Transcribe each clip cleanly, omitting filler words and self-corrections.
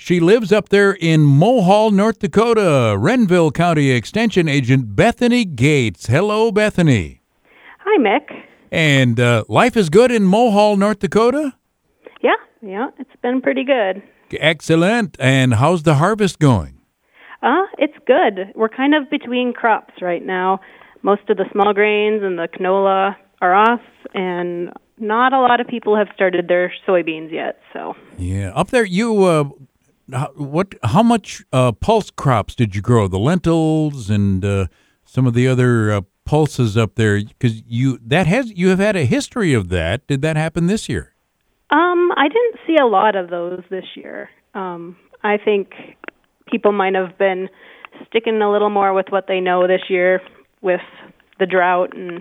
She lives up there in Mohall, North Dakota. Renville County Extension Agent Bethany Gates. Hello, Bethany. Hi, Mick. And life is good in Mohall, North Dakota? Yeah, it's been pretty good. Excellent. And how's the harvest going? It's good. We're kind of between crops right now. Most of the small grains and the canola are off, and not a lot of people have started their soybeans yet. So yeah, up there, you how much pulse crops did you grow? The lentils and some of the other pulses up there, because you have had a history of that. Did that happen this year? I didn't see a lot of those this year. I think people might have been sticking a little more with what they know this year with the drought and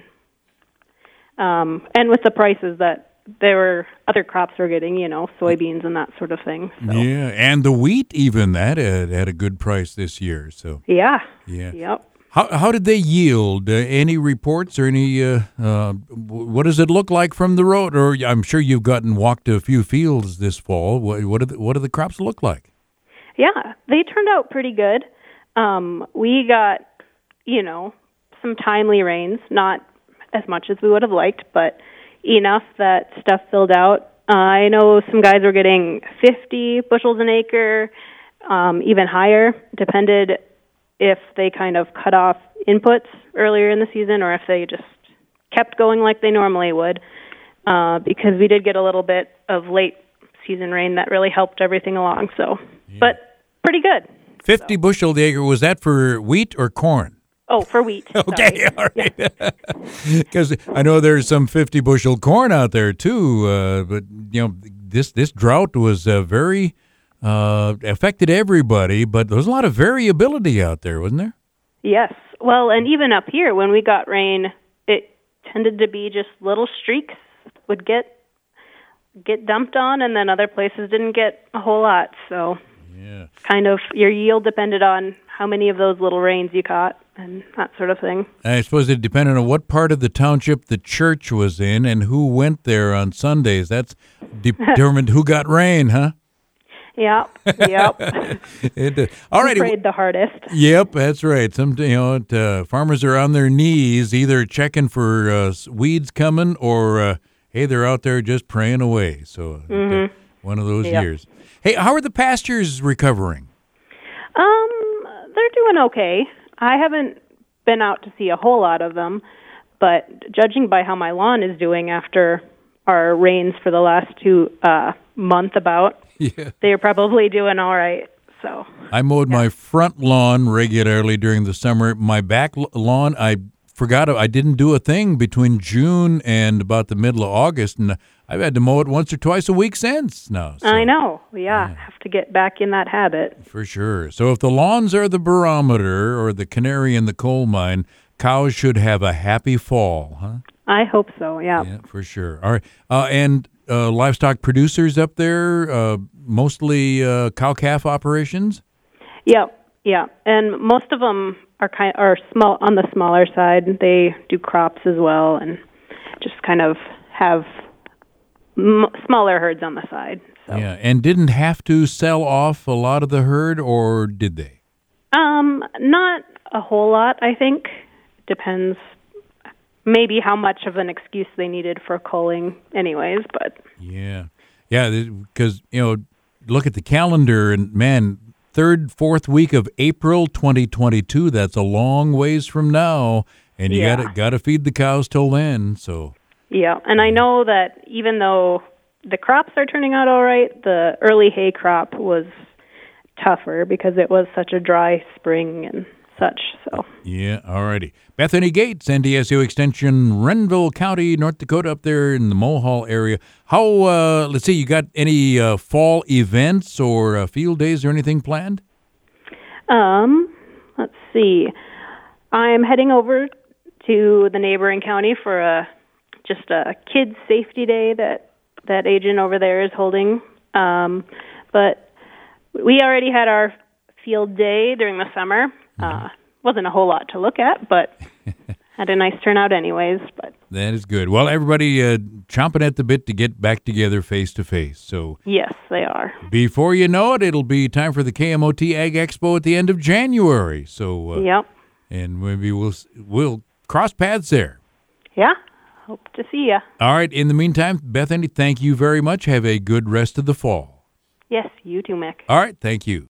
with the prices that there were other crops were getting, soybeans and that sort of thing. So. Yeah, and the wheat even, that had a good price this year. So yeah. Yep. How did they yield? Any reports or any? What does it look like from the road? Or I'm sure you've walked a few fields this fall. What do the crops look like? Yeah, they turned out pretty good. We got, some timely rains, not as much as we would have liked, but enough that stuff filled out. I know some guys were getting 50 bushels an acre, even higher, depended if they kind of cut off inputs earlier in the season or if they just kept going like they normally would, because we did get a little bit of late season rain that really helped everything along. So, yeah. But pretty good. 50 bushel the acre, was that for wheat or corn? Oh, for wheat. Okay, all right. Because I know there's some 50 bushel corn out there too, but this drought was very affected everybody, but there was a lot of variability out there, wasn't there? Yes. Well, and even up here, when we got rain, it tended to be just little streaks would get dumped on, and then other places didn't get a whole lot. So yeah, kind of your yield depended on how many of those little rains you caught and that sort of thing. I suppose it depended on what part of the township the church was in and who went there on Sundays. That's determined who got rain, huh? Yep. All right. Prayed the hardest. Yep, that's right. Some farmers are on their knees, either checking for weeds coming, or hey, they're out there just praying away. So one of those years. Hey, how are the pastures recovering? They're doing okay. I haven't been out to see a whole lot of them, but judging by how my lawn is doing after our rains for the last 2 month about. Yeah. They're probably doing all right. So I mowed my front lawn regularly during the summer. My back lawn, I forgot I didn't do a thing between June and about the middle of August, and I've had to mow it once or twice a week since now. So, I know. Yeah, have to get back in that habit. For sure. So if the lawns are the barometer or the canary in the coal mine, cows should have a happy fall, huh? I hope so, yeah. Yeah, for sure. All right. And livestock producers up there, mostly cow-calf operations? Yeah. And most of them are small on the smaller side. They do crops as well and just kind of have smaller herds on the side. So. Yeah, and didn't have to sell off a lot of the herd, or did they? Not a whole lot, I think. Depends maybe how much of an excuse they needed for culling anyways, but... Yeah, because, look at the calendar, and, man, 3rd, 4th week of April 2022, that's a long ways from now, and you gotta feed the cows till then, so... Yeah, and I know that even though the crops are turning out all right, the early hay crop was tougher because it was such a dry spring and such, so... Yeah, all righty. Bethany Gates, NDSU Extension, Renville County, North Dakota, up there in the Mohall area. How, let's see, you got any fall events or field days or anything planned? Let's see. I'm heading over to the neighboring county for just a kids' safety day that agent over there is holding. But we already had our field day during the summer. Wasn't a whole lot to look at, but had a nice turnout anyways. But That is good. Well, everybody chomping at the bit to get back together face to face. So Yes, they are. before you know it, it'll be time for the KMOT Ag Expo at the end of January. So Yep. and maybe we'll cross paths there. Yeah. Hope to see ya. All right. In the meantime, Bethany, thank you very much. Have a good rest of the fall. Yes, you too, Mick. All right. Thank you.